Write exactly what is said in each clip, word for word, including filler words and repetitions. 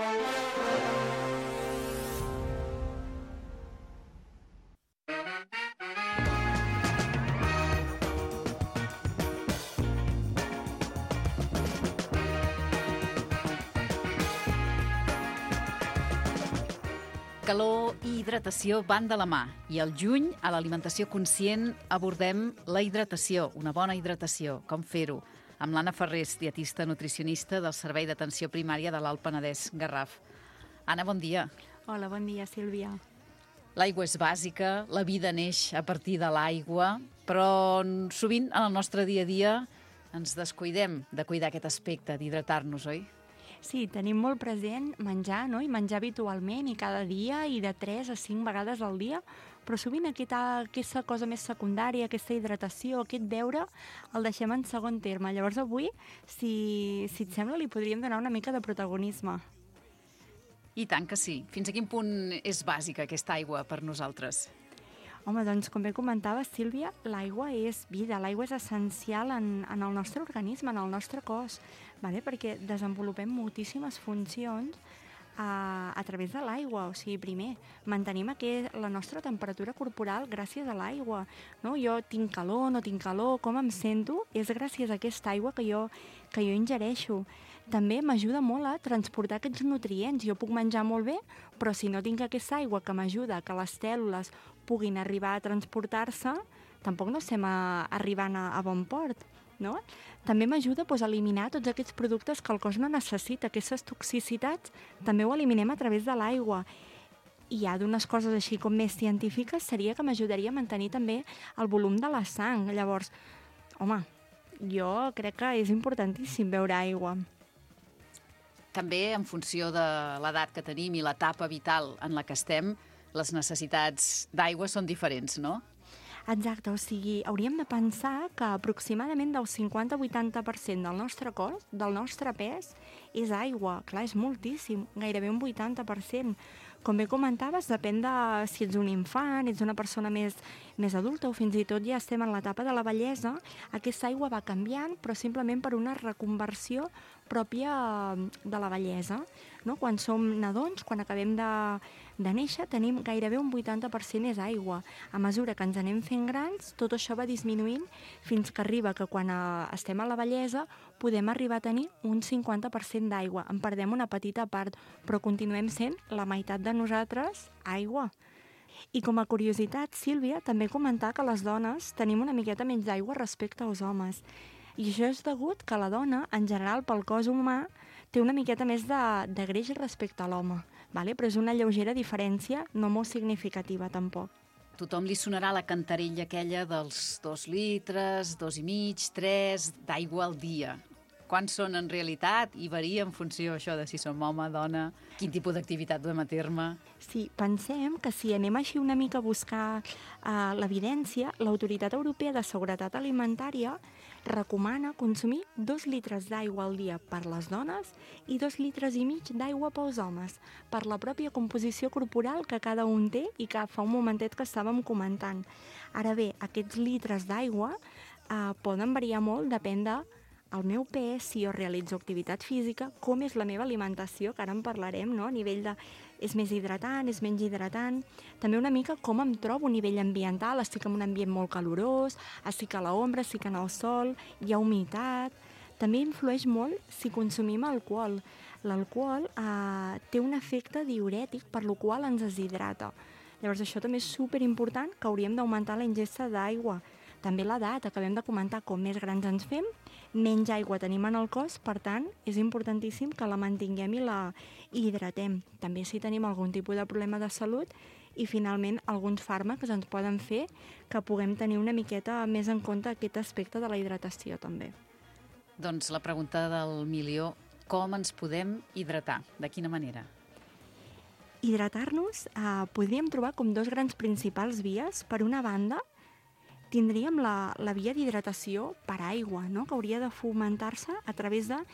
Calor i hidratació van de la mà i al juny, a l'alimentació conscient, abordem la hidratació, una bona hidratació, com fer-ho, amb l'Anna Ferrés, dietista nutricionista del Servei d'Atenció Primària de l'Alt Penedès Garraf. Anna, bon dia. Hola, bon dia, Sílvia. L'aigua és bàsica, la vida neix a partir de l'aigua, però sovint en el nostre dia a dia ens descuidem de cuidar aquest aspecte, d'hidratar-nos, oi? Sí, tenim molt present menjar, no? I menjar habitualment i cada dia i de tres a cinc vegades al dia, però sovint aquesta, aquesta cosa més secundària, aquesta hidratació, aquest beure, el deixem en segon terme. Llavors avui, si, si et sembla, li podríem donar una mica de protagonisme. I tant que sí. Fins a quin punt és bàsica aquesta aigua per nosaltres? Home, doncs, com bé comentava, Sílvia, l'aigua és vida, l'aigua és essencial en, en el nostre organisme, en el nostre cos, vale? Perquè desenvolupem moltíssimes funcions a, a través de l'aigua. O sigui, primer, mantenim aquest, la nostra temperatura corporal gràcies a l'aigua. No? Jo tinc calor, no tinc calor, com em sento, és gràcies a aquesta aigua que jo, que jo ingereixo. També m'ajuda molt a transportar aquests nutrients. Jo puc menjar molt bé, però si no tinc aquesta aigua que m'ajuda que les cèl·lules puguin arribar a transportar-se, tampoc no estem a, arribant a, a bon port. No? També m'ajuda doncs, a eliminar tots aquests productes que el cos no necessita. Aquestes toxicitats també ho eliminem a través de l'aigua. I hi ha d'unes coses així com més científiques, seria que m'ajudaria a mantenir també el volum de la sang. Llavors, home, jo crec que és importantíssim beure aigua. També, en funció de l'edat que tenim i l'etapa vital en la que estem, les necessitats d'aigua són diferents, no? Exacte, o sigui, hauríem de pensar que aproximadament del cinquanta a vuitanta per cent del nostre cos, del nostre pes, és aigua. Clar, és moltíssim, gairebé un vuitanta per cent. Com bé comentaves, depèn de si ets un infant, ets una persona més, més adulta o fins i tot ja estem en l'etapa de la vellesa, aquesta aigua va canviant, però simplement per una reconversió pròpia de la vellesa. No? Quan som nadons, quan acabem de, de néixer, tenim gairebé un vuitanta per cent és aigua. A mesura que ens anem fent grans, tot això va disminuint fins que arriba que quan eh, estem a la vellesa podem arribar a tenir un cinquanta per cent d'aigua. En perdem una petita part, però continuem sent la meitat de nosaltres aigua. I com a curiositat, Sílvia, també comentar que les dones tenim una miqueta menys d'aigua respecte als homes. I això és degut que la dona, en general, pel cos humà, té una miqueta més de, de greix respecte a l'home, vale? Però és una lleugera diferència, no molt significativa tampoc. Tothom li sonarà la cantarella aquella dels dos litres, dos i mig, tres d'aigua al dia. Quants són en realitat i varia en funció això de si som home, dona, quin tipus d'activitat duem a terme. Sí, pensem que si anem així una mica a buscar uh, l'evidència, l'Autoritat Europea de Seguretat Alimentària recomana consumir dos litres d'aigua al dia per les dones i dos litres i mig d'aigua pels homes, per la pròpia composició corporal que cada un té i que fa un momentet que estàvem comentant. Ara bé, aquests litres d'aigua uh, poden variar molt, depèn de el meu pes, si jo realitzo activitat física, com és la meva alimentació, que ara en parlarem, no? A nivell de és més hidratant, és menys hidratant, també una mica com em trobo a nivell ambiental, estic en un ambient molt calorós, estic a l'ombra, estic en el sol, hi ha humitat. També influeix molt si consumim alcohol. L'alcohol eh, té un efecte diürètic, per lo qual ens deshidrata. Llavors això també és superimportant, que hauríem d'augmentar la ingesta d'aigua. També l'edat, acabem de comentar, com més grans ens fem, menys aigua tenim en el cos, per tant, és importantíssim que la mantinguem i la hidratem. També si tenim algun tipus de problema de salut i, finalment, alguns fàrmacs ens poden fer que puguem tenir una miqueta més en compte aquest aspecte de la hidratació, també. Doncs la pregunta del milió, com ens podem hidratar? De quina manera? Hidratar-nos eh, podríem trobar com dos grans principals vies. Per una banda, tindríem la, la via d'hidratació per aigua, no? Que hauria de fomentar-se a través de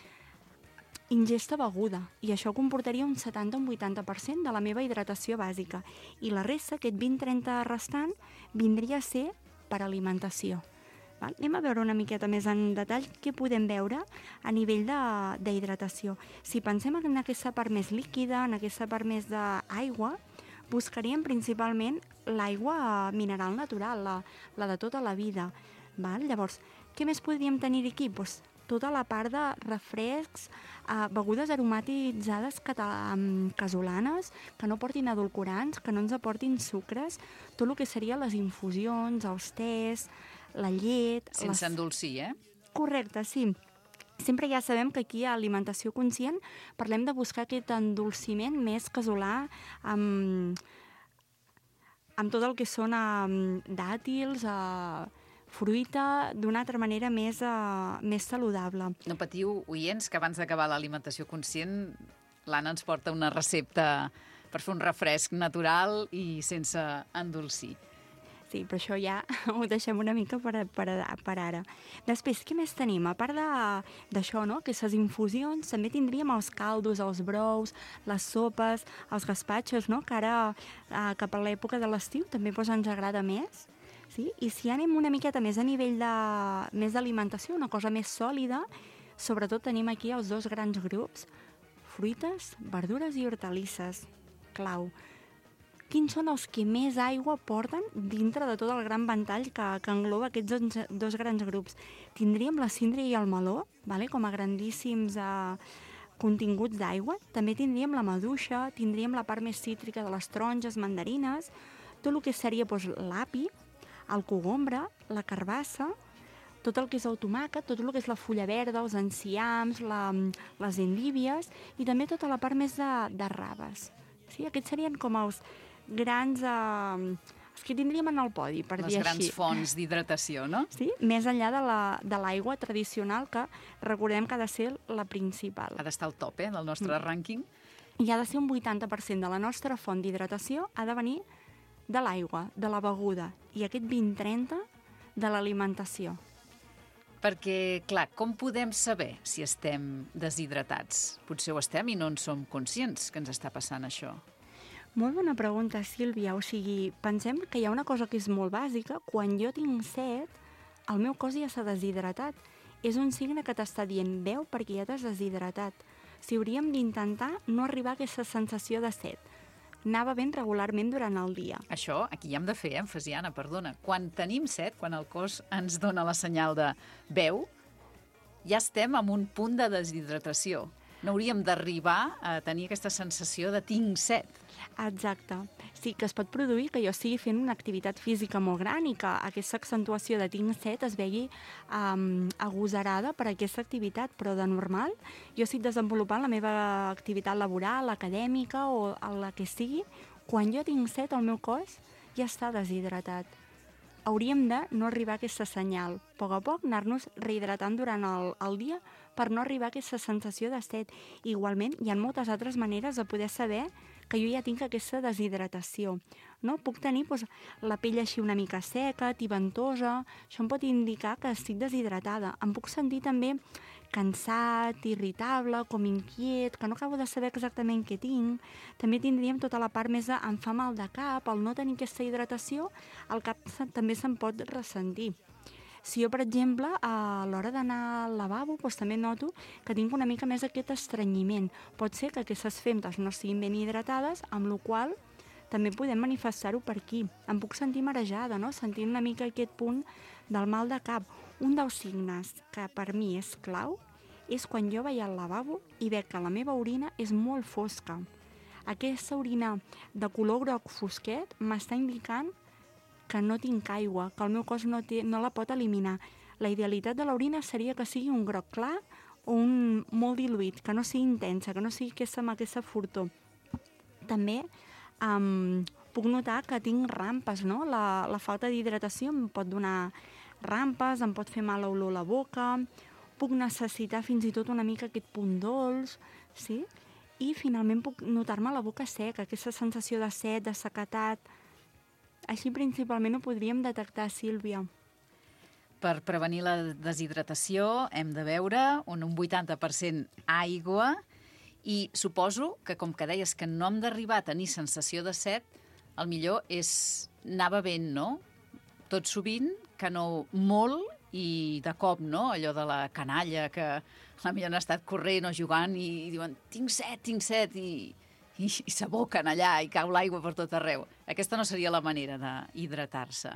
ingesta beguda, i això comportaria un setanta a un vuitanta per cent de la meva hidratació bàsica, i la resta, aquest vint a trenta restant, vindria a ser per alimentació. Val? Anem a veure una miqueta més en detall què podem veure a nivell d'hidratació. Si pensem en aquesta part més líquida, en aquesta part més d'aigua, buscaríem principalment l'aigua mineral natural, la, la de tota la vida. Val? Llavors, què més podríem tenir aquí? Pues, tota la part de refrescs, eh, begudes aromatitzades casolanes, que no portin edulcorants, que no ens aportin sucres, tot el que serien les infusions, els tés, la llet... Sense les... endolcir, eh? Correcte, sí. Sempre ja sabem que aquí a Alimentació Conscient parlem de buscar aquest endolciment més casolà amb, amb tot el que són um, dàtils, uh, fruita, d'una altra manera més, uh, més saludable. No patiu, oients, que abans d'acabar l'Alimentació Conscient l'Anna ens porta una recepta per fer un refresc natural i sense endolcir. Sí, però això ja ho deixem una mica per, per, per ara. Després, què més tenim? A part d'això, no? Aquestes infusions, també tindríem els caldos, els brous, les sopes, els gaspatxos, no? Que ara, eh, cap a l'època de l'estiu, també pues, ens agrada més. Sí? I si anem una miqueta més a nivell de, més d'alimentació, una cosa més sòlida, sobretot tenim aquí els dos grans grups, fruites, verdures i hortalisses. Clau. Quins són els que més aigua porten dintre de tot el gran ventall que, que engloba aquests dos, dos grans grups? Tindríem la síndria i el meló, vale? Com a grandíssims eh, continguts d'aigua. També tindríem la maduixa, tindríem la part més cítrica de les taronges, mandarines, tot el que seria doncs, l'api, el cogombre, la carbassa, tot el que és el tomàquet, tot el que és la fulla verda, els enciams, la, les endívies i també tota la part més de, de raves. Sí? Aquests serien com els grans... Eh, els que tindríem en el podi, per Les dir així. grans fonts d'hidratació, no? Sí? Més enllà de la- de l'aigua tradicional, que recordem que ha de ser la principal. Ha d'estar al top, eh, del nostre mm. rànquing. I ha de ser un vuitanta per cent de la nostra font d'hidratació ha de venir de l'aigua, de la beguda, i aquest vint trenta de l'alimentació. Perquè, clar, com podem saber si estem deshidratats? Potser ho estem i no en som conscients que ens està passant això. Molt bona pregunta, Sílvia. O sigui, pensem que hi ha una cosa que és molt bàsica. Quan jo tinc set, el meu cos ja s'ha deshidratat. És un signe que t'està dient, veu, perquè ja t'has deshidratat. Si hauríem d'intentar no arribar a aquesta sensació de set. Anar bevent regularment durant el dia. Això, aquí hi hem de fer èmfasi, Anna, perdona. Quan tenim set, quan el cos ens dona la senyal de veu, ja estem en un punt de deshidratació. No hauríem d'arribar a tenir aquesta sensació de tinc set. Exacte. Sí, que es pot produir que jo estigui fent una activitat física molt gran i que aquesta accentuació de tinc set es vegi um, agosarada per aquesta activitat, però de normal jo estic desenvolupant la meva activitat laboral, acadèmica o la que sigui, quan jo tinc set el meu cos ja està deshidratat. Hauríem de no arribar a aquesta senyal. A poc a poc anar-nos rehidratant durant el, el dia per no arribar a aquesta sensació de set. Igualment, hi ha moltes altres maneres de poder saber que jo ja tinc aquesta deshidratació. No? Puc tenir doncs, la pell així una mica seca, tibentosa, això em pot indicar que estic deshidratada. Em puc sentir també cansat, irritable, com inquiet, que no acabo de saber exactament què tinc. També tindríem tota la part més de em fa mal de cap, al no tenir aquesta hidratació, el cap també se'n pot ressentir. Si jo, per exemple, a l'hora d'anar al lavabo, doncs també noto que tinc una mica més aquest estrenyiment. Pot ser que aquestes femtes no estiguin ben hidratades, amb la qual també podem manifestar-ho per aquí. Em puc sentir marejada, no? Sentint una mica aquest punt del mal de cap. Un dels signes que per mi és clau és quan jo vaig al lavabo i veig que la meva orina és molt fosca. Aquesta orina de color groc fosquet m'està indicant que no tinc aigua, que el meu cos no, té, no la pot eliminar. La idealitat de l'orina seria que sigui un groc clar o un molt diluït, que no sigui intensa, que no sigui aquesta amb aquesta furtor. També um, puc notar que tinc rampes, no? La, la falta d'hidratació em pot donar rampes, em pot fer mal olor a la boca, puc necessitar fins i tot una mica aquest punt dolç, sí? I finalment puc notar-me la boca seca, aquesta sensació de set, de sequetat. Així principalment ho podríem detectar, Sílvia. Per prevenir la deshidratació hem de beure un, un vuitanta per cent aigua i suposo que, com que deies que no hem d'arribar a tenir sensació de set, el millor és anar bevent, no? Tot sovint, que no molt i de cop, no?, allò de la canalla que potser han estat corrent o jugant i, i diuen tinc set, tinc set, i, i, i s'aboquen allà i cau l'aigua per tot arreu. Aquesta no seria la manera d'hidratar-se.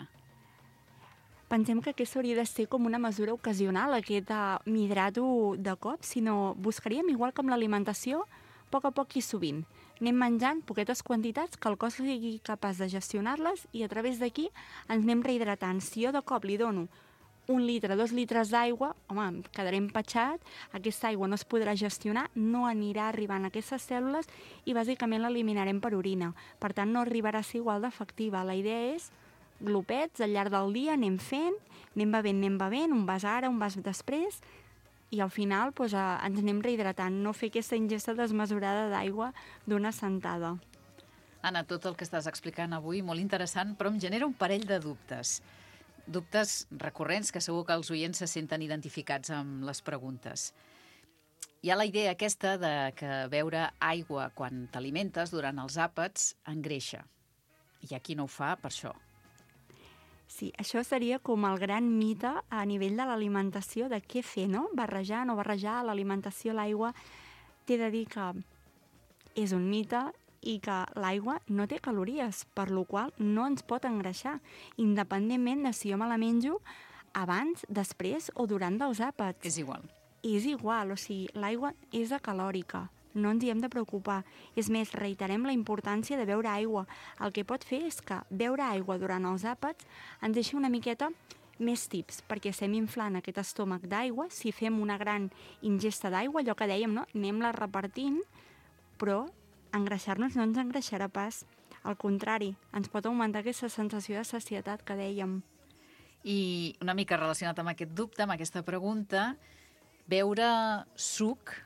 Pensem que aquesta hauria de ser com una mesura ocasional, aquest uh, m'hidrato de cop, sinó buscaríem, igual com l'alimentació, a poc a poc i sovint. Anem menjant poquetes quantitats que el cos sigui capaç de gestionar-les i a través d'aquí ens anem rehidratant. Si jo de cop li dono un litre, dos litres d'aigua, home, em quedaré empatxat, aquesta aigua no es podrà gestionar, no anirà arribant a aquestes cèl·lules i bàsicament l'eliminarem per orina. Per tant, no arribarà a ser igual d'efectiva. La idea és glopets al llarg del dia, anem fent, anem bevent, anem bevent, un vas ara, un vas després, i al final doncs, ens anem rehidratant, no fer aquesta ingesta desmesurada d'aigua d'una sentada. Anna, tot el que estàs explicant avui, molt interessant, però em genera un parell de dubtes. Dubtes recurrents que segur que els oients se senten identificats amb les preguntes. Hi ha la idea aquesta de que beure aigua quan t'alimentes durant els àpats engreixa. Hi ha qui no ho fa per això. Sí, això seria com el gran mite a nivell de l'alimentació, de què fer, no? Barrejar, no barrejar, l'alimentació, l'aigua. T'he de dir que és un mite i que l'aigua no té calories, per la qual no ens pot engreixar, independentment de si jo me la menjo abans, després o durant dels àpats. És igual. És igual, o sigui, l'aigua és acalòrica. No ens hi hem de preocupar. És més, reiterem la importància de beure aigua. El que pot fer és que beure aigua durant els àpats ens deixi una miqueta més tips, perquè estem inflant aquest estómac d'aigua. Si fem una gran ingesta d'aigua, allò que dèiem, no? Anem-la repartint, però engreixar-nos no ens engreixarà pas. Al contrari, ens pot augmentar aquesta sensació de sacietat que dèiem. I una mica relacionat amb aquest dubte, amb aquesta pregunta, beure suc,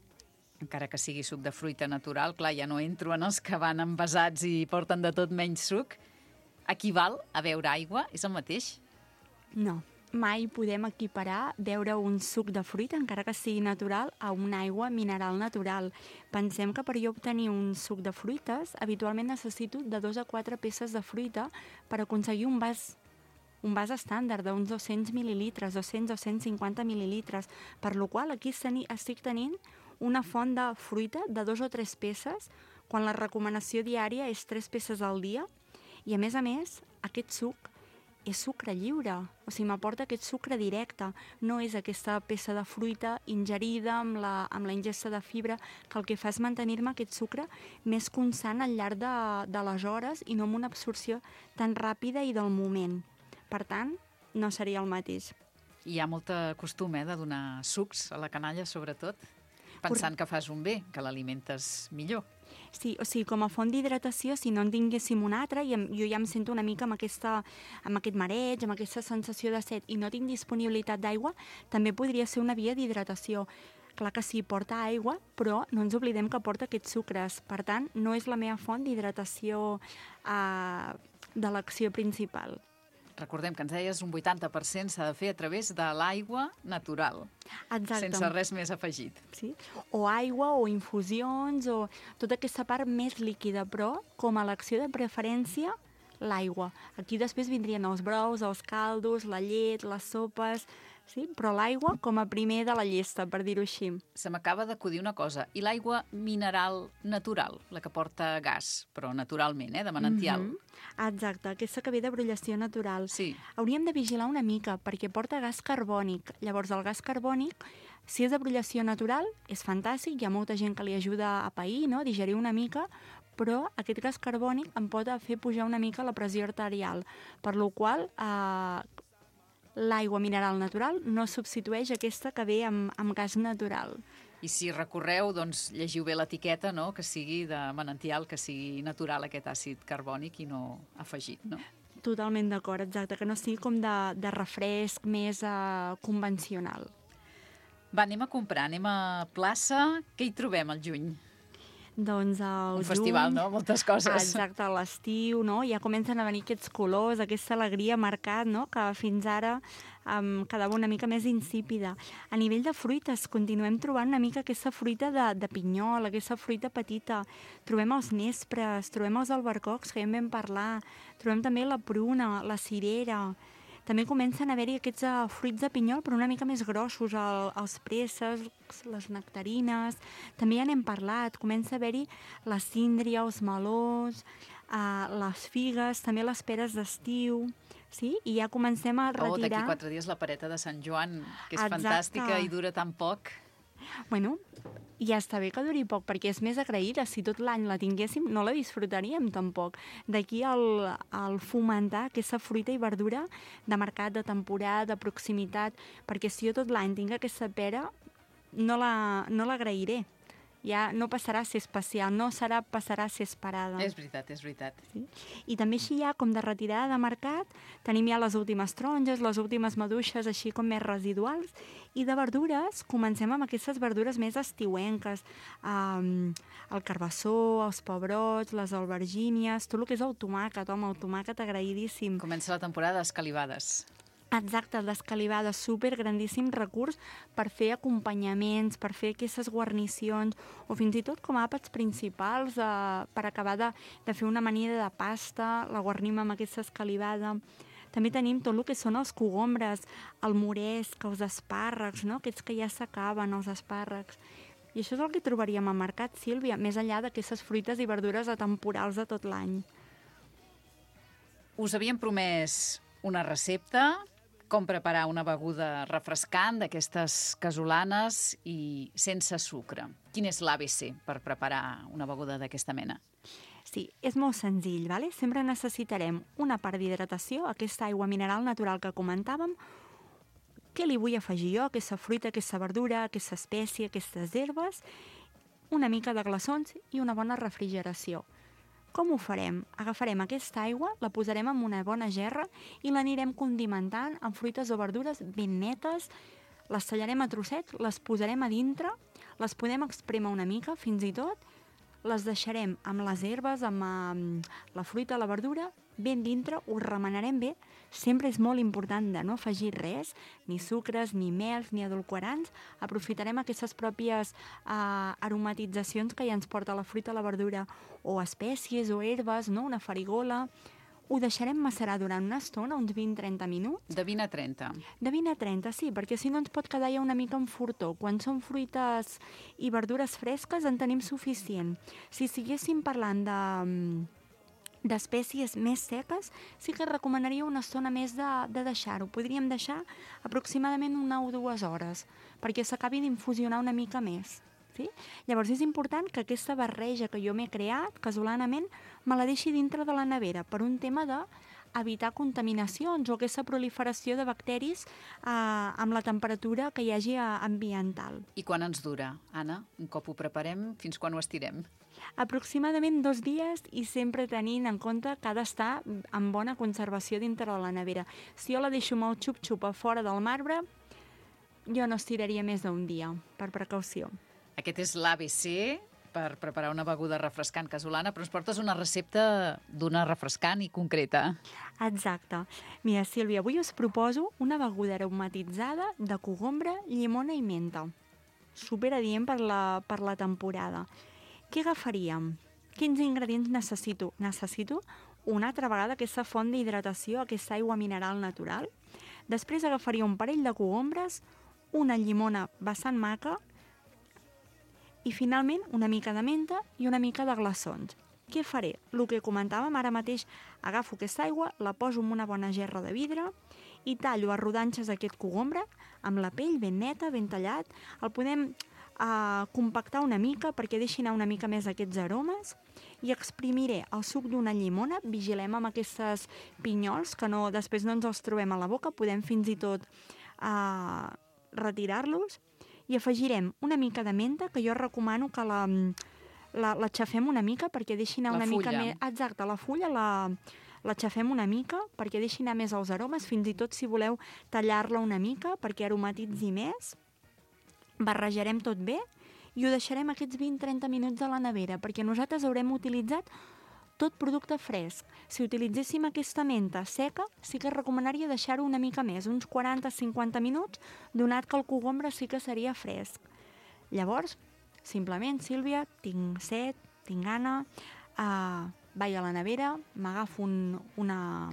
encara que sigui suc de fruita natural, clar, ja no entro en els que van envasats i porten de tot menys suc, equival a beure aigua? És el mateix? No, mai podem equiparar beure un suc de fruita, encara que sigui natural, a una aigua mineral natural. Pensem que per jo obtenir un suc de fruites, habitualment necessito de dos a quatre peces de fruita per aconseguir un vas un vas estàndard d'uns dos-cents mil·lilitres, dos-cents a dos-cents cinquanta mil·lilitres, per la qual aquí estic tenint una font de fruita de dos o tres peces, quan la recomanació diària és tres peces al dia, i a més a més, aquest suc és sucre lliure, o sigui, m'aporta aquest sucre directe, no és aquesta peça de fruita ingerida amb la, amb la ingesta de fibra, que el que fa és mantenir-me aquest sucre més constant al llarg de, de les hores i no amb una absorció tan ràpida i del moment. Per tant, no seria el mateix. Hi ha molt costum eh, de donar sucs a la canalla, sobretot, pensant que fas un bé, que l'alimentes millor. Sí, o sigui, com a font d'hidratació, si no en tinguéssim un altre, i jo ja em sento una mica amb, aquesta, amb aquest mareig, amb aquesta sensació de set, i no tinc disponibilitat d'aigua, també podria ser una via d'hidratació. Clar que sí, porta aigua, però no ens oblidem que porta aquests sucres. Per tant, no és la meva font d'hidratació eh, de l'acció principal. Recordem que ens deies un vuitanta per cent s'ha de fer a través de l'aigua natural. Exacte. Sense res més afegit. Sí? O aigua, o infusions, o tota aquesta part més líquida, però com a elecció de preferència, l'aigua. Aquí després vindrien els brous, els caldos, la llet, les sopes, sí? Però l'aigua com a primer de la llista, per dir-ho així. Se m'acaba d'acudir una cosa. I l'aigua mineral natural, la que porta gas, però naturalment, eh, de manantial. Mm-hmm. Exacte, aquesta que ve de brullació natural. Sí. Hauríem de vigilar una mica, perquè porta gas carbònic. Llavors, el gas carbònic, si és de brullació natural, és fantàstic, hi ha molta gent que li ajuda a pair, no? A digerir una mica, però aquest gas carbònic em pot fer pujar una mica la pressió arterial, per la qual eh, l'aigua mineral natural no substitueix aquesta que ve amb, amb gas natural. I si recorreu, doncs llegiu bé l'etiqueta, no? Que sigui de manantial, que sigui natural aquest àcid carbònic i no afegit, no? Totalment d'acord, exacte, que no sigui com de, de refresc més uh, convencional. Va, anem a comprar, anem a plaça. Què hi trobem al juny? Doncs el Un festival, juny, no? Moltes coses. Exacte, a l'estiu, no? Ja comencen a venir aquests colors, aquesta alegria marcat, no? Que fins ara um, quedava una mica més insípida. A nivell de fruites, continuem trobant una mica aquesta fruita de, de pinyol, aquesta fruita petita. Trobem els nespres, trobem els albercocs, que ja en vam parlar, trobem també la pruna, la cirera. També comencen a haver-hi aquests uh, fruits de pinyol, però una mica més grossos, el, els préssecs, les nectarines, també ja n'hem parlat, comença a haver-hi la síndria, els melons, uh, les figues, també les peres d'estiu, sí? I ja comencem a retirar... Oh, d'aquí quatre dies la pereta de Sant Joan, que és Exacte. Fantàstica i dura tan poc. Bueno, ja està bé que duri poc, perquè és més agraïda. Si tot l'any la tinguéssim, no la disfrutaríem tampoc. D'aquí el, el fomentar aquesta fruita i verdura de mercat, de temporada, de proximitat, perquè si jo tot l'any tinc aquesta pera, no la, no l'agrairé. Ja no passarà a ser especial, no serà, passarà a ser esperada. És veritat, és veritat. Sí? I també així ja, com de retirada de mercat, tenim ja les últimes taronges, les últimes maduixes, així com més residuals, i de verdures, comencem amb aquestes verdures més estiuenques, um, el carbassó, els pebrots, les albergínies, tot el que és el tomàquet, home, el tomàquet agraïdíssim. Comença la temporada d'escalivades. Exacte, l'escalivada, super grandíssim recurs per fer acompanyaments, per fer aquestes guarnicions, o fins i tot com a àpats principals eh, per acabar de, de fer una amanida de pasta, la guarnim amb aquesta escalivada. També tenim tot el que són els cogombres, el moresc, els espàrrecs, no? Aquests que ja s'acaben, els espàrrecs. I això és el que trobaríem al mercat, Sílvia, més enllà d'aquestes fruites i verdures atemporals de tot l'any. Us havíem promès una recepta, com preparar una beguda refrescant d'aquestes casolanes i sense sucre. Quin és l'A B C per preparar una beguda d'aquesta mena? Sí, és molt senzill, ¿vale? Sempre necessitarem una part d'hidratació, aquesta aigua mineral natural que comentàvem. Què li vull afegir jo? Aquesta fruita, aquesta verdura, aquesta espècie, aquestes herbes, una mica de glaçons i una bona refrigeració. Com ho farem? Agafarem aquesta aigua, la posarem en una bona gerra i l'anirem condimentant amb fruites o verdures ben netes, les tallarem a trossets, les posarem a dintre, les podem esprémer una mica, fins i tot, les deixarem amb les herbes, amb, amb la fruita, la verdura, ben dintre, ho remenarem bé. Sempre és molt important de no afegir res, ni sucres, ni mels, ni edulcorants. Aprofitarem aquestes pròpies eh, aromatitzacions que ja ens porta la fruita, la verdura, o espècies, o herbes, no? Una farigola. Ho deixarem macerar durant una estona, uns vint a trenta minuts. De vint a trenta. De vint a trenta, sí, perquè si no ens pot quedar ja una mica en fortó. Quan són fruites i verdures fresques en tenim suficient. Si estiguéssim parlant de... d'espècies més seques, sí que recomanaria una estona més de, de deixar-ho. Podríem deixar aproximadament una o dues hores, perquè s'acabi d'infusionar una mica més. Sí? Llavors és important que aquesta barreja que jo m'he creat, casolanament, me la deixi dintre de la nevera, per un tema de evitar contaminacions o aquesta proliferació de bacteris eh, amb la temperatura que hi hagi ambiental. I quan ens dura, Anna? Un cop ho preparem, fins quan ho estirem? Aproximadament dos dies i sempre tenint en compte que ha d'estar en bona conservació dintre de la nevera. Si jo la deixo molt xup-xup a fora del marbre, jo no estiraria més d'un dia, per precaució. Aquest és l'A B C per preparar una beguda refrescant casolana, però ens portes una recepta d'una refrescant i concreta. Exacte. Mira, Sílvia, avui us proposo una beguda aromatitzada de cogombre, llimona i menta. Super adient per la, per la temporada. Què agafaríem? Quins ingredients necessito? Necessito una altra vegada aquesta font d'hidratació, aquesta aigua mineral natural. Després agafaria un parell de cogombres, una llimona bastant maca i finalment una mica de menta i una mica de glaçons. Què faré? El que comentàvem ara mateix, agafo aquesta aigua, la poso en una bona gerra de vidre i tallo a rodanxes aquest cogombre amb la pell ben neta, ben tallat. El podem a compactar una mica perquè deixi anar una mica més aquests aromes i exprimiré el suc d'una llimona. Vigilem amb aquestes pinyols que no, després no ens els trobem a la boca, podem fins i tot uh, retirar-los i afegirem una mica de menta, que jo recomano que la, la, la xafem una mica perquè deixi anar la una fulla. mica més... Exacte, la fulla la, la xafem una mica perquè deixi anar més els aromes, fins i tot si voleu tallar-la una mica perquè aromatitzi més. Barrejarem tot bé i ho deixarem aquests vint a trenta minuts a la nevera, perquè nosaltres haurem utilitzat tot producte fresc. Si utilitzéssim aquesta menta seca, sí que recomanaria deixar-ho una mica més, uns quaranta a cinquanta minuts, donat que el cogombre sí que seria fresc. Llavors, simplement, Sílvia, tinc set, tinc gana, uh, vaig a la nevera, m'agafo un, una,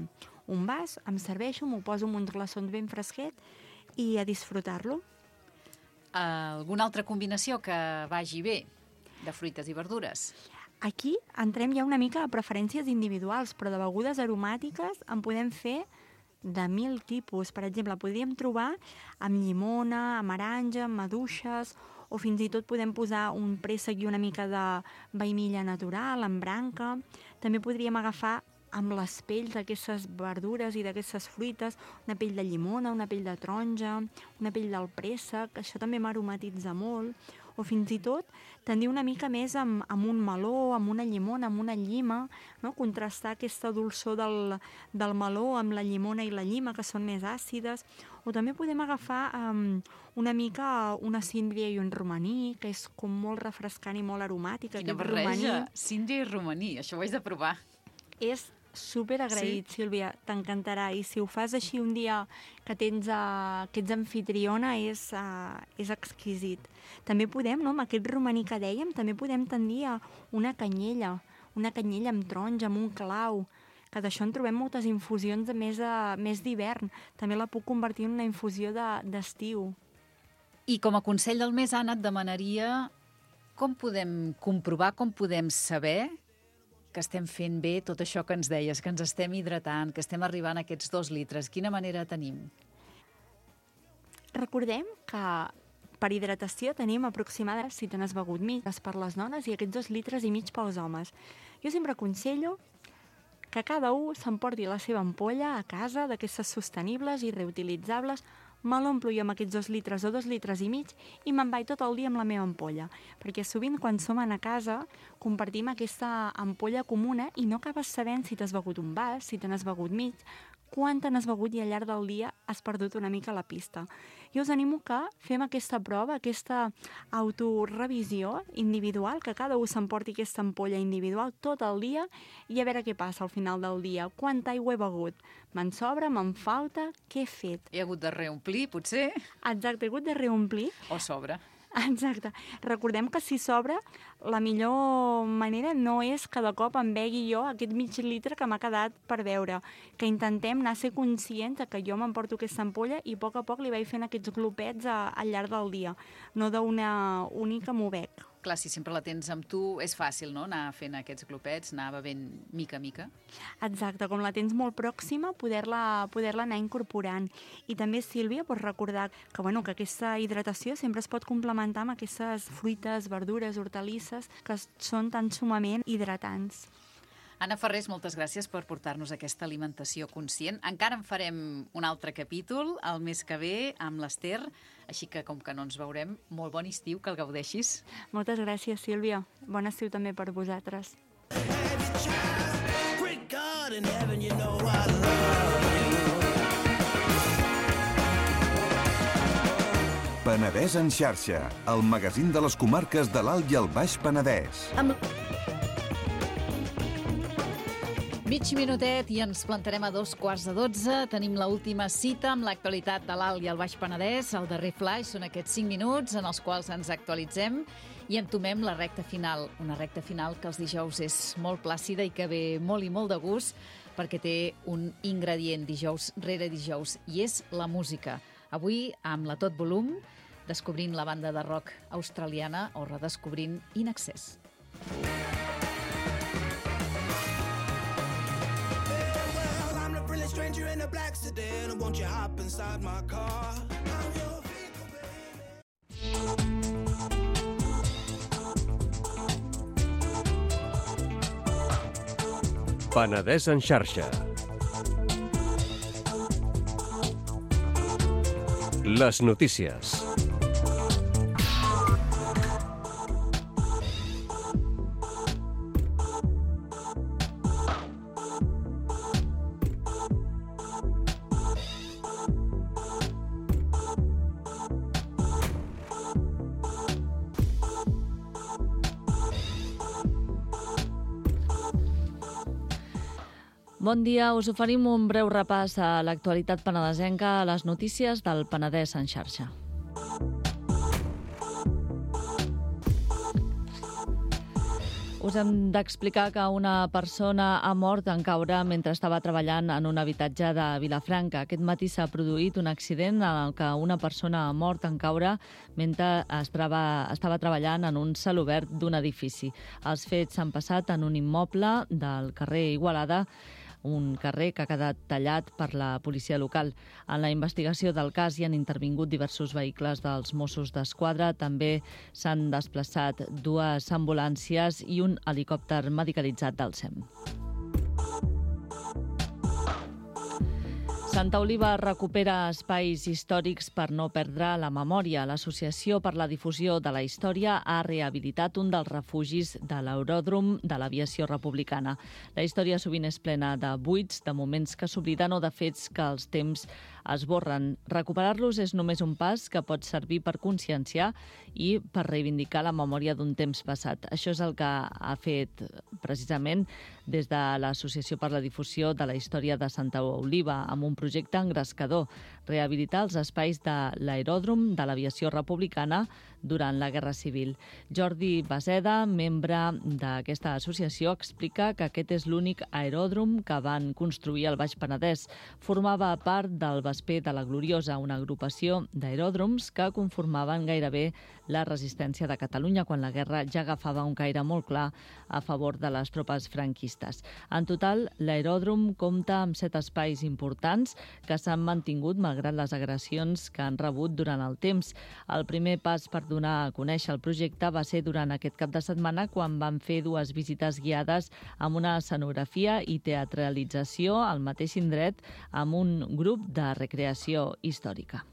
un vas, em serveixo, m'ho poso amb uns glaçons ben fresquet i a disfrutar-lo. Alguna altra combinació que vagi bé de fruites i verdures? Aquí entrem ja una mica a preferències individuals, però de begudes aromàtiques en podem fer de mil tipus. Per exemple, podríem trobar amb llimona, amb aranja, amb maduixes, o fins i tot podem posar un préssec i una mica de vainilla natural, amb branca. També podríem agafar amb les pells d'aquestes verdures i d'aquestes fruites, una pell de llimona, una pell de taronja, una pell del préssec, això també m'aromatitza molt, o fins i tot tendir una mica més amb, amb un meló, amb una llimona, amb una llima, no? Contrastar aquesta dolçor del, del meló amb la llimona i la llima, que són més àcides, o també podem agafar um, una mica una síndria i un romaní, que és com molt refrescant i molt aromàtica. Quina barreja, síndria i romaní, això ho haig de provar. És super agraït, sí? Sílvia, t'encantarà. I si ho fas així un dia que, tens, uh, que ets anfitriona, és, uh, és exquisit. També podem, no, amb aquest romaní que dèiem, també podem tendir a una canyella, una canyella amb taronja, amb un clau, que d'això en trobem moltes infusions de més, uh, més d'hivern. També la puc convertir en una infusió d'estiu. I com a consell del mes, Anna, et demanaria com podem comprovar, com podem saber que estem fent bé tot això que ens deies, que ens estem hidratant, que estem arribant a aquests dos litres. Quina manera tenim? Recordem que per hidratació tenim aproximadament, si te n'has begut mig, per les dones i aquests dos litres i mig pels homes. Jo sempre aconsello que cada un s'emporti la seva ampolla a casa, d'aquestes sostenibles i reutilitzables. Me l'omplo jo amb aquests dos litres o dos litres i mig i me'n vaig tot el dia amb la meva ampolla. Perquè sovint quan som a casa compartim aquesta ampolla comuna i no acabes sabent si t'has begut un vas, si te n'has begut mig, quan te n'has begut i al llarg del dia has perdut una mica la pista. Jo us animo que fem aquesta prova, aquesta autorevisió individual, que cada un s'emporti aquesta ampolla individual tot el dia i a veure què passa al final del dia. Quanta aigua he begut? Me'n sobra? Me'n falta? Què he fet? He hagut de reomplir, potser? Exacte, he hagut de reomplir. O sobra. Exacte. Recordem que si sobra, la millor manera no és que de cop em begui jo aquest mig litre que m'ha quedat per beure. Que intentem anar a ser conscients que jo m'emporto aquesta ampolla i a poc a poc li vaig fent aquests glopets a, al llarg del dia. No d'una única m'ho bec. Clar, si sempre la tens amb tu, és fàcil, no?, anar fent aquests glopets, anar bevent mica a mica. Exacte, com la tens molt pròxima, poder-la poder-la anar incorporant. I també, Sílvia, pots recordar que, bueno, que aquesta hidratació sempre es pot complementar amb aquestes fruites, verdures, hortalisses, que són tan sumament hidratants. Anna Ferrés, moltes gràcies per portar-nos aquesta alimentació conscient. Encara en farem un altre capítol el mes que ve amb l'Ester, així que com que no ens veurem, molt bon estiu, que el gaudeixis. Moltes gràcies, Sílvia. Bon estiu també per vosaltres. Penedès en xarxa, el magazín de les comarques de l'Alt i el Baix Penedès. Amb... Mig minutet i ens plantarem a dos quarts de dotze. Tenim l'última cita amb l'actualitat de l'Alt i el Baix Penedès. El darrer flash són aquests cinc minuts en els quals ens actualitzem i entomem la recta final. Una recta final que els dijous és molt plàcida i que ve molt i molt de gust perquè té un ingredient dijous rere dijous i és la música. Avui, amb la Tot Volum, descobrint la banda de rock australiana o redescobrint In Excess. Stranger in a black sedan, won't you hop inside my car? I'm your vehicle, baby. Penedès en xarxa. Les notícies. Bon dia, us oferim un breu repàs a l'actualitat penedesenca a les notícies del Penedès en xarxa. Us hem d'explicar que una persona ha mort en caure mentre estava treballant en un habitatge de Vilafranca. Aquest matí s'ha produït un accident en el que una persona ha mort en caure mentre estava, estava treballant en un celobert d'un edifici. Els fets s'han passat en un immoble del carrer Igualada, un carrer que ha quedat tallat per la policia local. En la investigació del cas hi han intervingut diversos vehicles dels Mossos d'Esquadra. També s'han desplaçat dues ambulàncies i un helicòpter medicalitzat del S E M. Santa Oliva recupera espais històrics per no perdre la memòria. L'Associació per la Difusió de la Història ha rehabilitat un dels refugis de l'aeròdrom de l'aviació republicana. La història sovint és plena de buits, de moments que s'obliden o de fets que els temps esborren. Recuperar-los és només un pas que pot servir per conscienciar i per reivindicar la memòria d'un temps passat. Això és el que ha fet precisament des de l'Associació per la Difusió de la Història de Santa Oliva, amb un projecte engrescador: rehabilitar els espais de l'aeròdrom de l'aviació republicana durant la Guerra Civil. Jordi Baseda, membre d'aquesta associació, explica que aquest és l'únic aeròdrom que van construir al Baix Penedès. Formava part del Vesper de la Gloriosa, una agrupació d'aeròdroms que conformaven gairebé la resistència de Catalunya quan la guerra ja agafava un caire molt clar a favor de les tropes franquistes. En total, l'aeròdrom compta amb set espais importants que s'han mantingut malgrat les agressions que han rebut durant el temps. El primer pas per donar a conèixer el projecte va ser durant aquest cap de setmana, quan van fer dues visites guiades amb una escenografia i teatralització al mateix indret amb un grup de recreació històrica.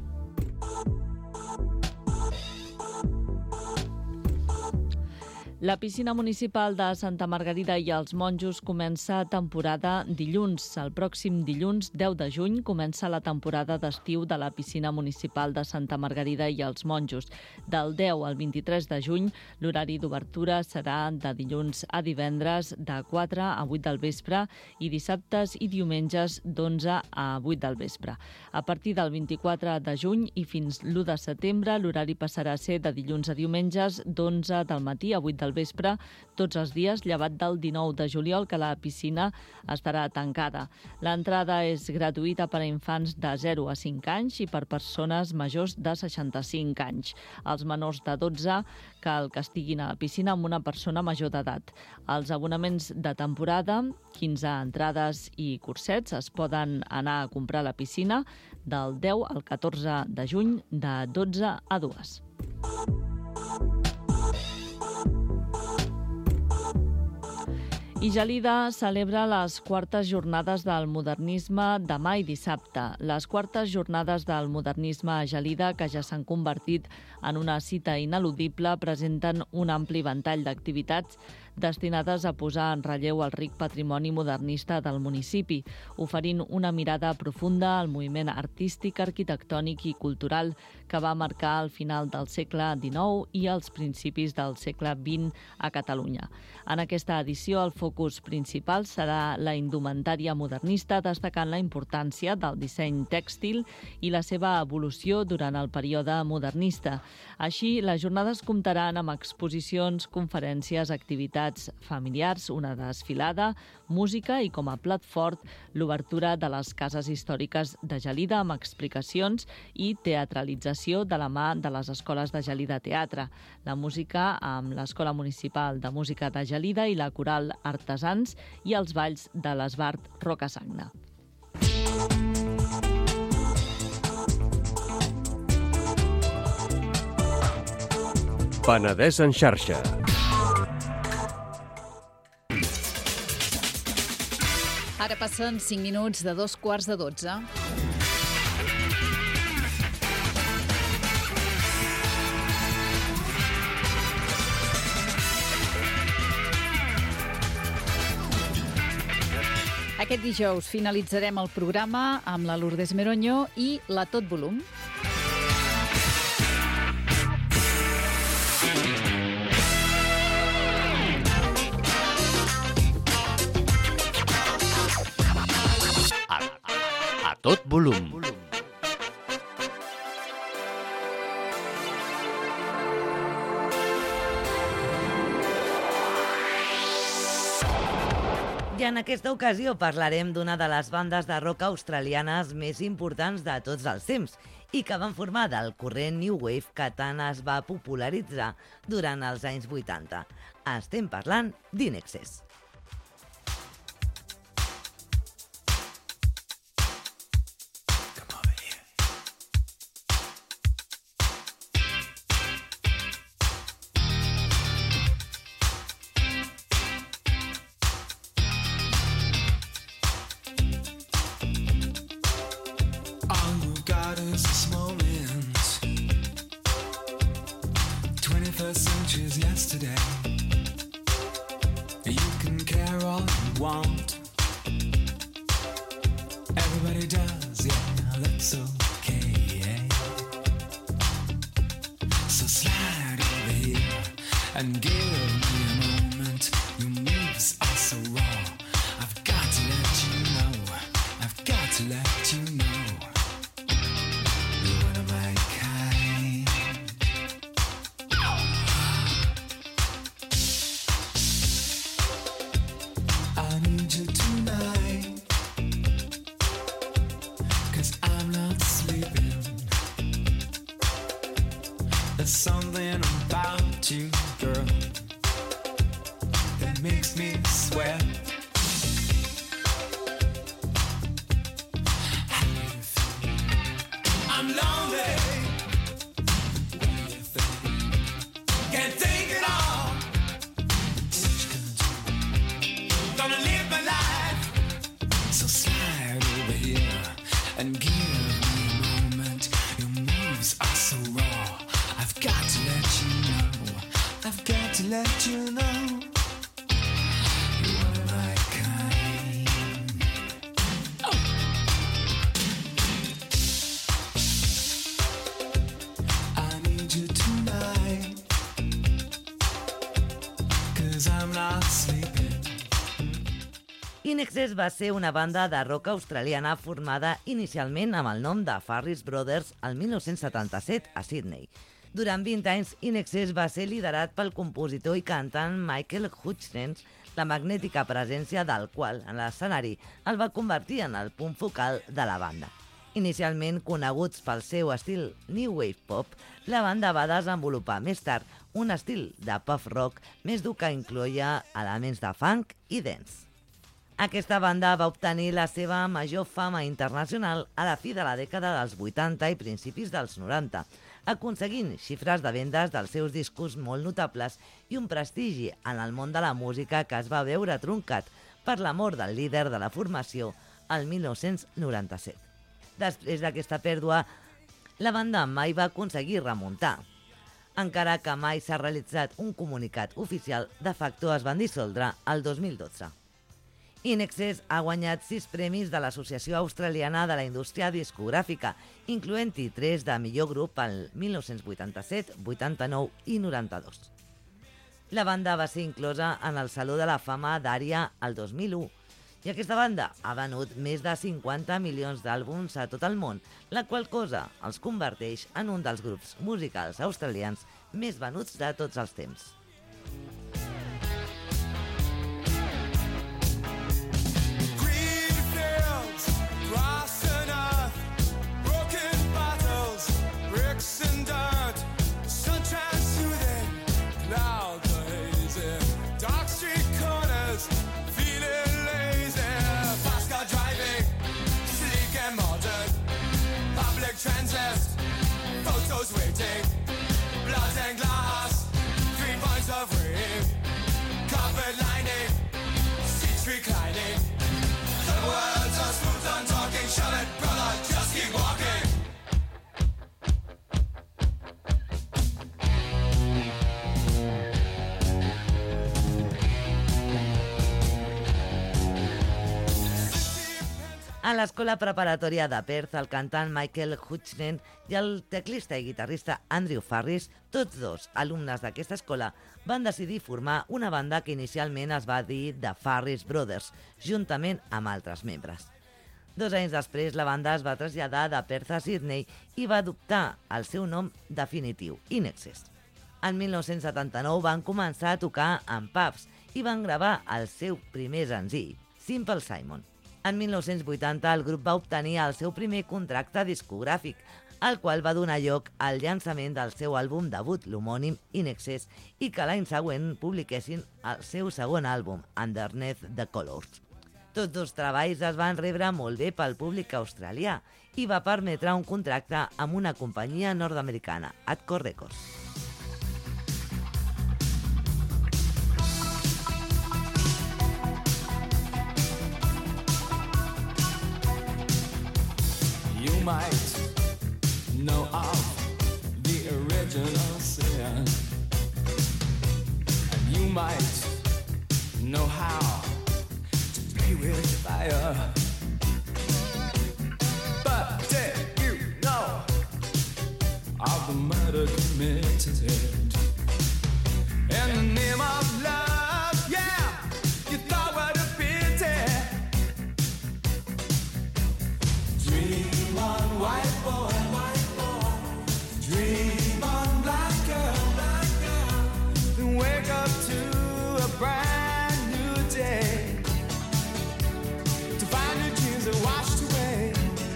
La piscina municipal de Santa Margarida i els Monjos comença temporada dilluns. El pròxim dilluns, deu de juny, comença la temporada d'estiu de la piscina municipal de Santa Margarida i els Monjos. Del deu al vint-i-tres de juny, l'horari d'obertura serà de dilluns a divendres de quatre a vuit del vespre i dissabtes i diumenges d'onze a vuit del vespre. A partir del vint-i-quatre de juny i fins l'u de setembre, l'horari passarà a ser de dilluns a diumenges d'onze del matí a vuit del vespre, tots els dies, llevat del dinou de juliol, que la piscina estarà tancada. L'entrada és gratuïta per a infants de zero a cinc anys i per persones majors de seixanta-cinc anys. Els menors de dotze cal que estiguin a la piscina amb una persona major d'edat. Els abonaments de temporada, quinze entrades i cursets, es poden anar a comprar a la piscina del deu al catorze de juny de dotze a dues. I Gelida celebra les quartes jornades del modernisme demà i dissabte. Les quartes jornades del modernisme a Gelida, que ja s'han convertit en una cita ineludible, presenten un ampli ventall d'activitats destinades a posar en relleu el ric patrimoni modernista del municipi, oferint una mirada profunda al moviment artístic, arquitectònic i cultural que va marcar el final del segle dinou i els principis del segle vint a Catalunya. En aquesta edició, el focus principal serà la indumentària modernista, destacant la importància del disseny tèxtil i la seva evolució durant el període modernista. Així, les jornades comptaran amb exposicions, conferències, activitats familiars, una desfilada, música i, com a plat fort, l'obertura de les cases històriques de Gelida amb explicacions i teatralització de la mà de les escoles de Gelida Teatre. La música amb l'Escola Municipal de Música de Gelida i la Coral Artesans i els balls de l'Esbart Rocasagna. Penedès en xarxa. Ara passen cinc minuts de dos quarts de dotze. Aquest dijous finalitzarem el programa amb la Lourdes Meroño i la Tot Volum. A tot volum. I en aquesta ocasió parlarem d'una de les bandes de rock australianes més importants de tots els temps i que van formar del corrent New Wave que tant es va popularitzar durant els anys vuitanta. Estem parlant d'In Excess. In Excess va ser una banda de rock australiana formada inicialment amb el nom de Farris Brothers el mil nou-cents setanta-set a Sydney. Durant vint anys, In Excess va ser liderat pel compositor i cantant Michael Hutchence, la magnètica presència del qual en l'escenari el va convertir en el punt focal de la banda. Inicialment coneguts pel seu estil New Wave Pop, la banda va desenvolupar més tard un estil de pop rock més dur que incloïa elements de funk i dance. Aquesta banda va obtenir la seva major fama internacional a la fi de la dècada dels vuitanta i principis dels noranta, aconseguint xifres de vendes dels seus discos molt notables i un prestigi en el món de la música que es va veure truncat per la mort del líder de la formació el mil nou-cents noranta-set. Després d'aquesta pèrdua, la banda mai va aconseguir remuntar. Encara que mai s'ha realitzat un comunicat oficial, de facto es van dissoldre el dos mil dotze. In Excess ha guanyat sis premis de l'Associació Australiana de la Indústria Discogràfica, incloent-hi tres de millor grup el mil nou-cents vuitanta-set, vuitanta-nou i noranta-dos. La banda va ser inclosa en el Saló de la Fama d'Ària el dos mil u i aquesta banda ha venut més de cinquanta milions d'àlbums a tot el món, la qual cosa els converteix en un dels grups musicals australians més venuts de tots els temps. Transist, photos waiting, blood and glass, three points of rain, carpet lining, seats reclining. The words are smooth and talking, shove it, brother, just keep walking. A l'escola preparatòria de Perth, el cantant Michael Hutchence i el teclista i guitarrista Andrew Farris, tots dos alumnes d'aquesta escola, van decidir formar una banda que inicialment es va dir The Farris Brothers, juntament amb altres membres. Dos anys després, la banda es va traslladar de Perth a Sydney i va adoptar el seu nom definitiu, In Excess. En mil nou-cents setanta-nou van començar a tocar en pubs i van gravar el seu primer senzill, Simple Simon. En mil nou-cents vuitanta el grup va obtenir el seu primer contracte discogràfic, el qual va donar lloc al llançament del seu àlbum debut, l'homònim In Excess, i que l'any següent publiquessin el seu segon àlbum, Underneath the Colors. Tots dos treballs es van rebre molt bé pel públic australià i va permetre un contracte amb una companyia nord-americana, Atco Records. You might know of the original sin, and you might know how to play with fire. But did you know of the murder committed in the name of love? Yeah, you thought what a pity. Dream on, white boy. Dream on, black girl, black girl. Then wake up to a brand new day, to find your dreams are washed away.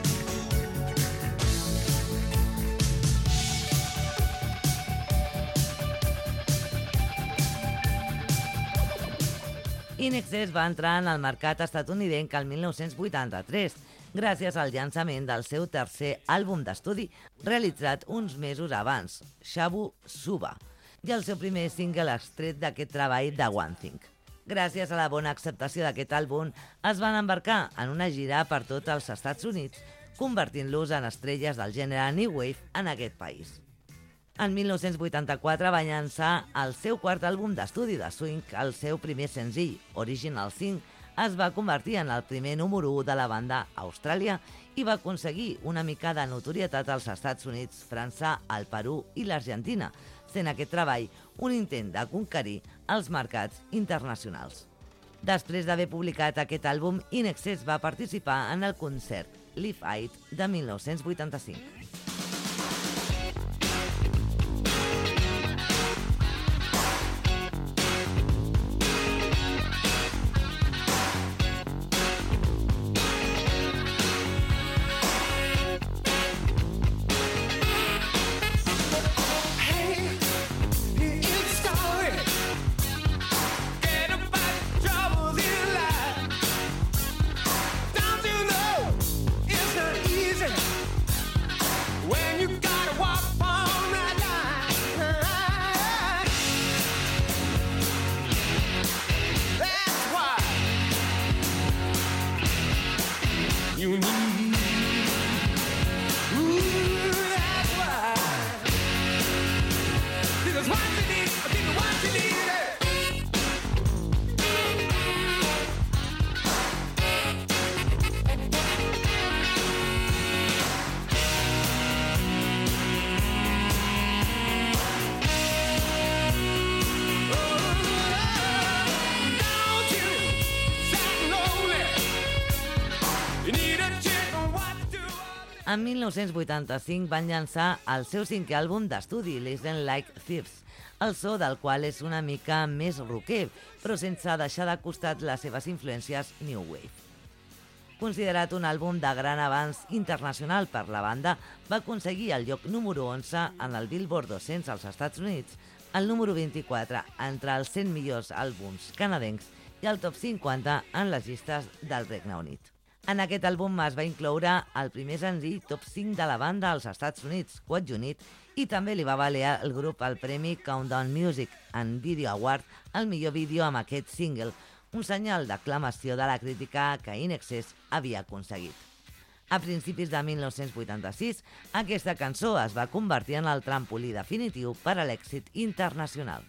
In Excess va entrar en el mercat estatunidenc el mil nou-cents vuitanta-tres, gràcies al llançament del seu tercer àlbum d'estudi, realitzat uns mesos abans, Shabu Suba, i el seu primer single extret d'aquest treball de One Thing. Gràcies a la bona acceptació d'aquest àlbum, es van embarcar en una gira per tots els Estats Units, convertint-los en estrelles del gènere New Wave en aquest país. En mil nou-cents vuitanta-quatre va llançar el seu quart àlbum d'estudi de swing, el seu primer senzill, Original Sin, es va convertir en el primer número u de la banda a Austràlia i va aconseguir una mica de notorietat als Estats Units, França, el Perú i l'Argentina, sent aquest treball un intent de conquerir els mercats internacionals. Després d'haver publicat aquest àlbum, In Excess va participar en el concert Live Aid de mil nou-cents vuitanta-cinc. You need, ooh, that's why. Because what you need, give me what you need. En mil nou-cents vuitanta-cinc van llançar el seu cinquè àlbum d'estudi, Listen Like Thieves, el so del qual és una mica més rocker, però sense deixar de costat les seves influències New Wave. Considerat un àlbum de gran avanç internacional per la banda, va aconseguir el lloc número onze en el Billboard dos-cents als Estats Units, el número vint-i-quatre entre els cent millors àlbums canadencs i el top cinquanta en les llistes del Regne Unit. En aquest àlbum es va incloure el primer senzill top cinc de la banda als Estats Units, What You Need, i també li va valer el grup el premi Countdown Music and Video Award al millor vídeo amb aquest single, un senyal d'aclamació de la crítica que In Excess havia aconseguit. A principis de mil nou-cents vuitanta-sis, aquesta cançó es va convertir en el trampolí definitiu per a l'èxit internacional.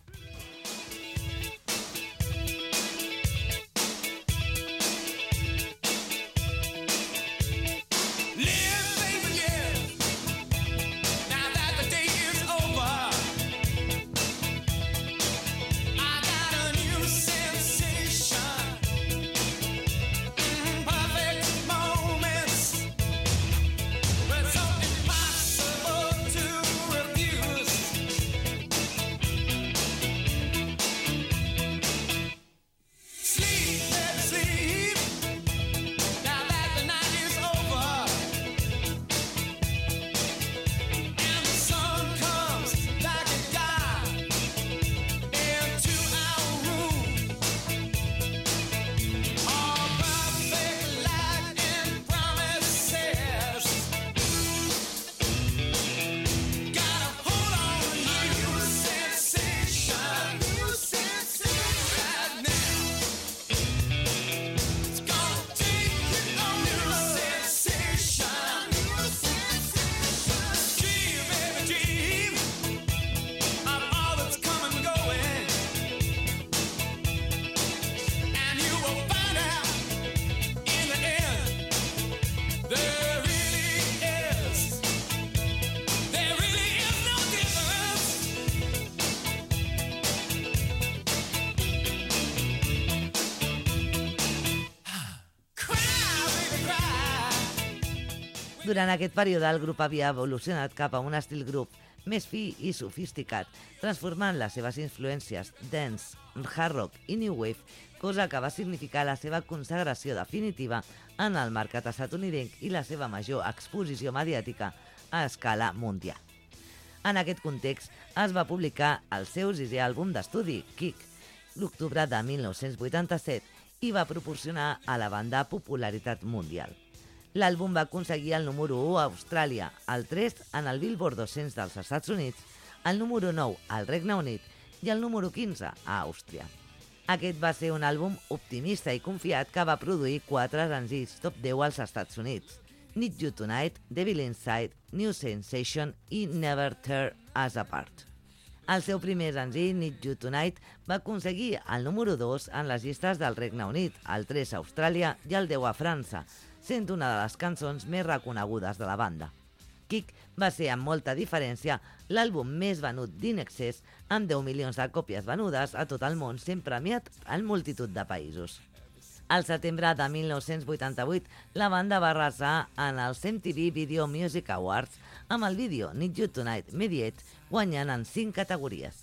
Durant aquest període, el grup havia evolucionat cap a un estil grup més fi i sofisticat, transformant les seves influències dance, hard rock i new wave, cosa que va significar la seva consagració definitiva en el mercat estatunidenc i la seva major exposició mediàtica a escala mundial. En aquest context, es va publicar el seu sisè àlbum d'estudi, Kick, l'octubre de mil nou-cents vuitanta-set, i va proporcionar a la banda popularitat mundial. L'àlbum va aconseguir el número u a Austràlia, el tres en el Billboard dos-cents dels Estats Units, el número nou al Regne Unit i el número quinze a Àustria. Aquest va ser un àlbum optimista i confiat que va produir quatre senzills top deu als Estats Units: Need You Tonight, Devil Inside, New Sensation i Never Tear Us Apart. El seu primer senzill, Need You Tonight, va aconseguir el número dos en les llistes del Regne Unit, el tres a Austràlia i el deu a França, sent una de les cançons més reconegudes de la banda. Kick va ser, amb molta diferència, l'àlbum més venut d'In Excess, amb deu milions de còpies venudes a tot el món, sent premiat en multitud de països. Al setembre de mil nou-cents vuitanta-vuit, la banda va arrasar en els M T V Video Music Awards amb el vídeo Need You Tonight Mediate, guanyant en cinc categories.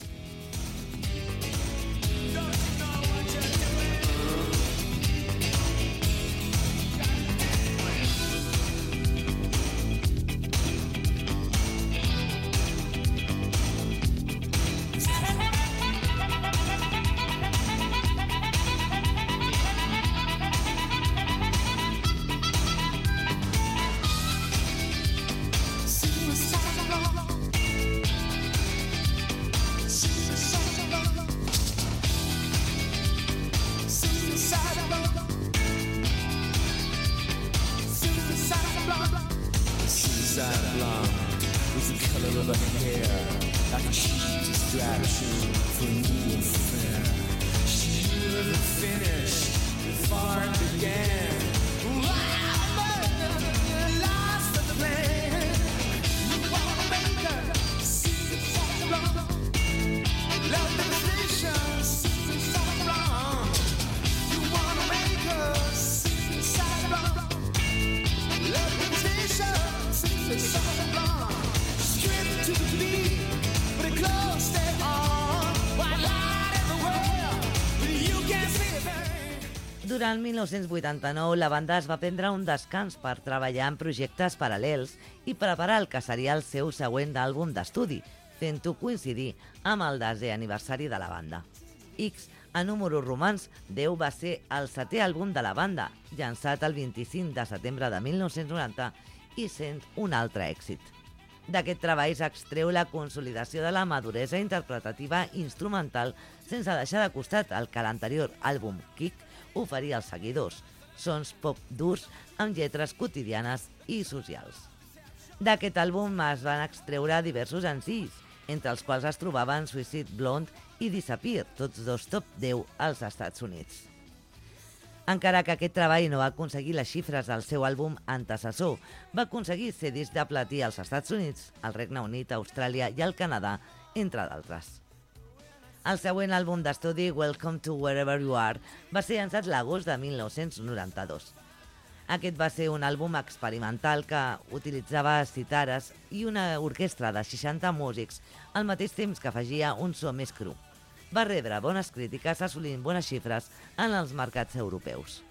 Durant mil nou-cents vuitanta-nou, la banda es va prendre un descans per treballar en projectes paral·lels i preparar el que seria el seu següent àlbum d'estudi, fent-ho coincidir amb el desè aniversari de la banda. X, a números romans, deu va ser el setè àlbum de la banda, llançat el vint-i-cinc de setembre de mil nou-cents noranta i sent un altre èxit. D'aquest treball s'extreu la consolidació de la maduresa interpretativa instrumental sense deixar de costat el que l'anterior àlbum, Kick, oferir als seguidors, sons pop durs amb lletres quotidianes i socials. D'aquest àlbum es van extreure diversos senzills, entre els quals es trobaven Suicide Blonde i Disappear, tots dos top deu als Estats Units. Encara que aquest treball no va aconseguir les xifres del seu àlbum antecessor, va aconseguir ser disc de platí als Estats Units, al Regne Unit, Austràlia i al Canadà, entre d'altres. El següent àlbum d'estudi, Welcome to Wherever You Are, va ser llançat l'agost de mil nou-cents noranta-dos. Aquest va ser un àlbum experimental que utilitzava citares i una orquestra de seixanta músics, al mateix temps que afegia un so més cru. Va rebre bones crítiques, assolint bones xifres en els mercats europeus.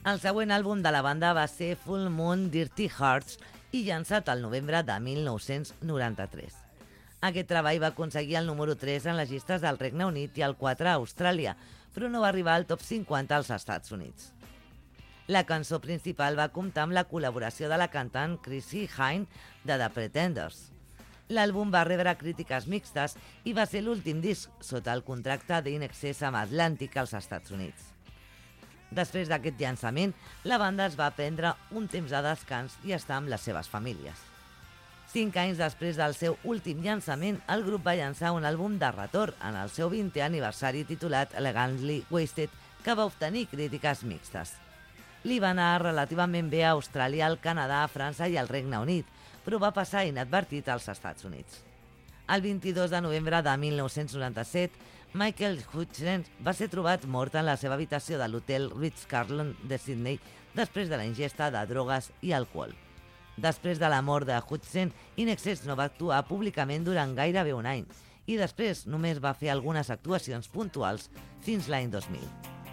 El següent àlbum de la banda va ser Full Moon Dirty Hearts i llançat al novembre de mil nou-cents noranta-tres. Aquest treball va aconseguir el número tres en les llistes del Regne Unit i el quatre a Austràlia, però no va arribar al top cinquanta als Estats Units. La cançó principal va comptar amb la col·laboració de la cantant Chrissie Hynde de The Pretenders. L'àlbum va rebre crítiques mixtes i va ser l'últim disc sota el contracte d'In Excess amb Atlantic als Estats Units. Després d'aquest llançament, la banda es va prendre un temps de descans i estar amb les seves famílies. Cinc anys després del seu últim llançament, el grup va llançar un àlbum de retorn en el seu vintè aniversari titulat Elegantly Wasted, que va obtenir crítiques mixtes. Li va anar relativament bé a Austràlia, al Canadà, a França i al Regne Unit, però va passar inadvertit als Estats Units. El vint-i-dos de novembre de mil nou-cents noranta-set, Michael Hutchins va ser trobat mort en la seva habitació de l'hotel Ritz-Carlton de Sydney després de la ingesta de drogues i alcohol. Després de la mort de Hutchins, In Excess no va actuar públicament durant gairebé un any i després només va fer algunes actuacions puntuals fins l'any dos mil.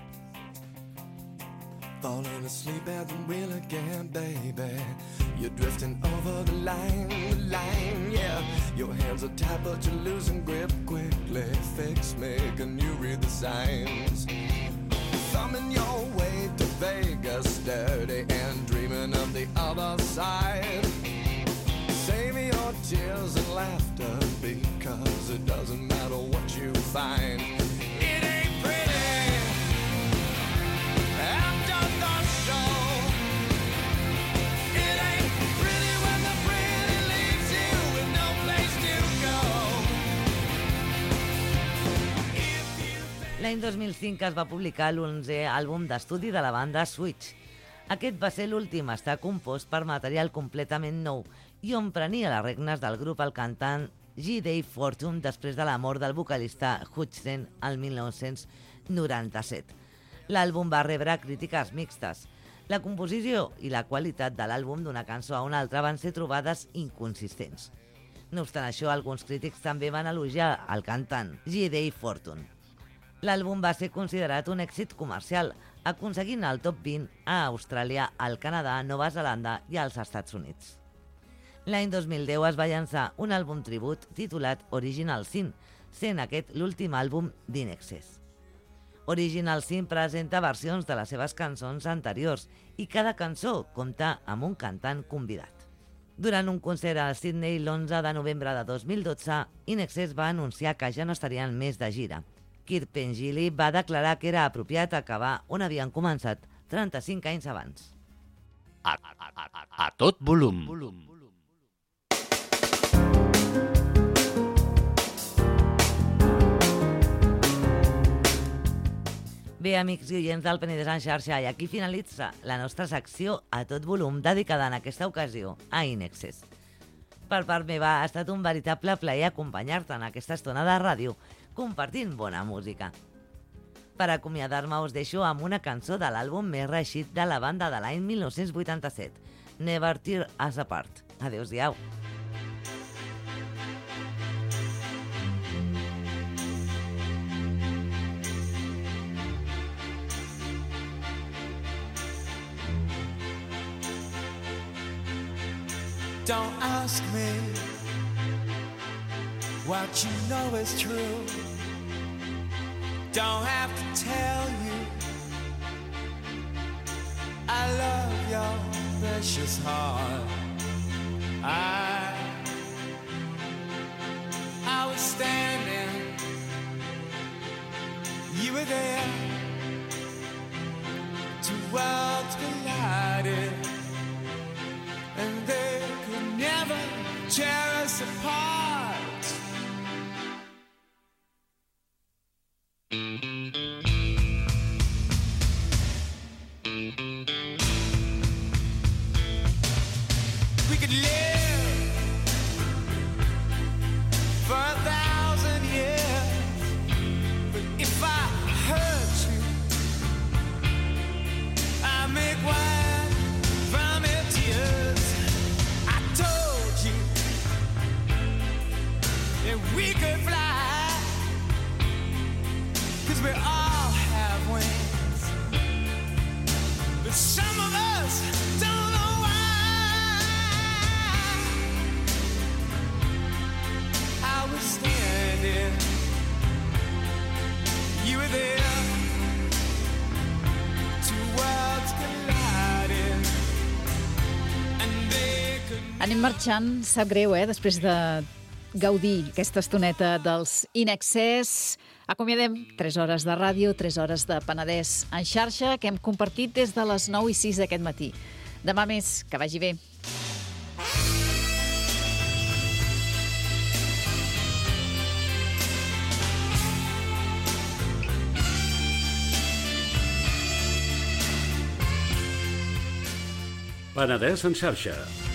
Falling asleep at the wheel again, baby. You're drifting over the line, the line, yeah. Your hands are tight, but you're losing grip quickly. Fix me, can you read the signs? Thumbing your way to Vegas, dirty and dreaming of the other side. Save your tears and laughter, because it doesn't matter what you find. It ain't pretty. After the show, it ain't pretty when the pretty leaves you with no place to go. L'any dos mil cinc es va publicar l'onzè àlbum d'estudi de la banda Switch. Aquest va ser l'últim a estar compost per material completament nou i on prenia les regnes del grup el cantant G. Dave Fortune després de la mort del vocalista Hutchins al mil nou-cents noranta-set. L'àlbum va rebre crítiques mixtes. La composició i la qualitat de l'àlbum d'una cançó a una altra van ser trobades inconsistents. No obstant això, alguns crítics també van elogiar el cantant G. Dave Fortune. L'àlbum va ser considerat un èxit comercial, aconseguint el top vint a Austràlia, al Canadà, Nova Zelanda i als Estats Units. L'any dos mil deu es va llançar un àlbum tribut titulat Original Sin, sent aquest l'últim àlbum d'In Excess. Original Sin presenta versions de les seves cançons anteriors i cada cançó compta amb un cantant convidat. Durant un concert a Sydney l'onze de novembre de dos mil dotze, In Excess va anunciar que ja no estarien més de gira. Kirk Pengilly va declarar que era apropiat acabar on havien començat trenta-cinc anys abans. A, a, a, a tot volum. Bé, amics i oients del Penedès en xarxa, i aquí finalitza la nostra secció A tot volum, dedicada en aquesta ocasió a In Excess. Per part meva ha estat un veritable plaer acompanyar-te en aquesta estona de ràdio, compartint bona música. Per acomiadar-me us deixo amb una cançó de l'àlbum més reeixit de la banda de l'any mil nou-cents vuitanta-set, Never Tear Us Apart. Adéu-siau. Don't ask me what you know is true. Don't have to tell you I love your precious heart. I I was standing, you were there. Two worlds collided, and they could never tear us apart. We could live for a thousand years, but if I hurt you, I make wine from your tears. I told you that we could fly, 'cause we all have wings. But Anem marxant, sap greu, eh? Després de gaudir aquesta estoneta dels In Excess. Acomiadem tres hores de ràdio, tres hores de Penedès en xarxa, que hem compartit des de les nou i sis d'aquest matí. Demà més, que vagi bé. Penedès en xarxa.